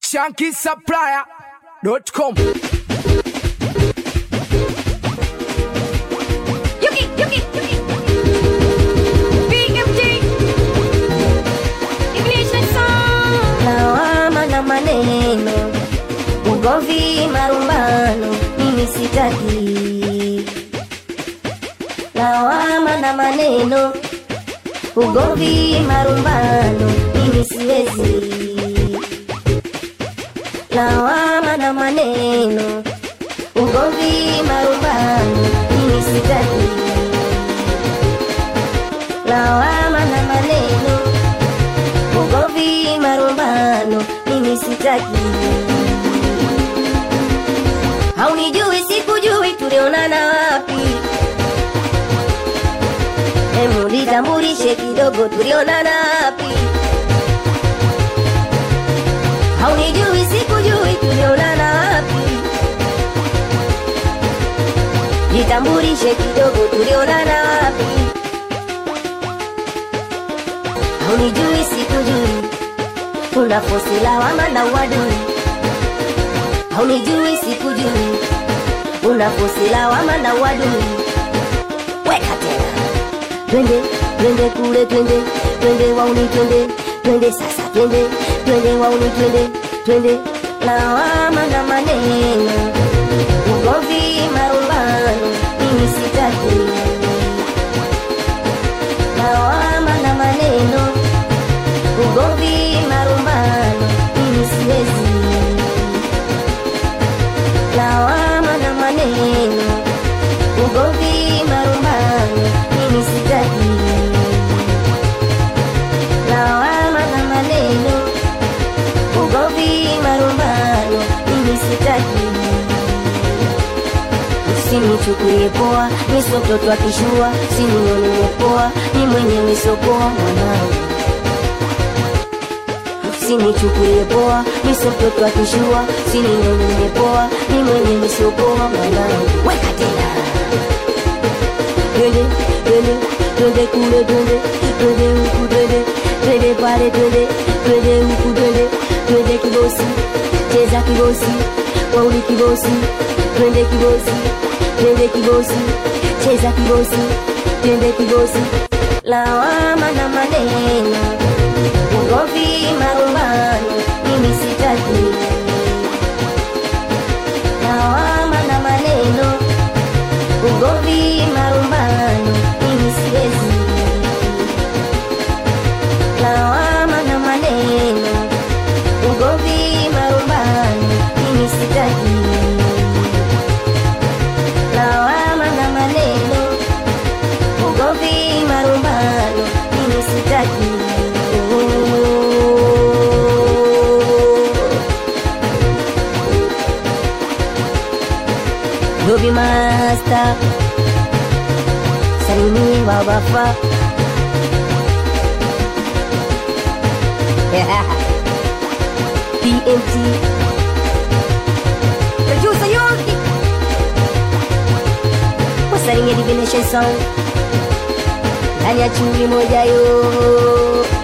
ShankySupplier.com. Yuki. BMG. Ignition song. Lawama na maneno, ugomvi marumbano, mimi sitaki. Lawama na maneno, ugomvi marumbano, mimi siwezi. Lawama na maneno, ugomvi marumbano, mimi sitaki. Lawama na maneno, ugomvi marumbano, mimi sitaki. Haunijui sikujui, tulionana wapi? Hemu nitambulishe kidogo, tulionana wapi? Haunijui sikujui, tulionana wapi? Nitambulishe kidogo, tulionana wapi? Haunijui sikujui, unafosi lawama na uadui. Haunijui sikujui, unafosi lawama na uadui. Weka tena. Twende kule, twende wauni, twende sasa, twende wauni, twende lawama na maneno, ugomvi marumbano, mimi sitaki. Lawama na maneno, ugomvi marumbano, mimi siwezi. Lawama na maneno, ugomvi marumbano, mimi sitaki. Lawama na maneno, ugomvi marumbano, mimi sitaki. Usinichukulie poa, mi sio mtoto akishua, usinione nimepoa, ni mwenyewe sio poa mwanangu. Usinichukulie poa, mi sio mtoto akishua, usinione nimepoa, ni mwenyewe sio poa mwanangu. Weka tena. Twende kule, twende huku, twende pale, twende huku, twende kibosi, cheza kibosi, wauli kibosi, twende kibosi, cheza kibosi, twende kibosi. Lawama na maneno, ugomvi marumbano, mimi sitaki. Lawama na maneno, ugomvi marumbano, mimi siwezi. Lawama na maneno, ugomvi marumbano, mimi sitaki. Lawama na maneno, ugomvi marumbano, mimi sitaki. Dobi Master, salimie wawafa. PMT producer Yuki, wasalimie Divination Song ndani ya chumi moja yo.